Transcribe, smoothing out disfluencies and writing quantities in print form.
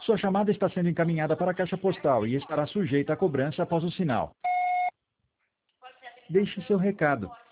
Sua chamada está sendo encaminhada para a caixa postal e estará sujeita à cobrança após o sinal. Deixe seu recado.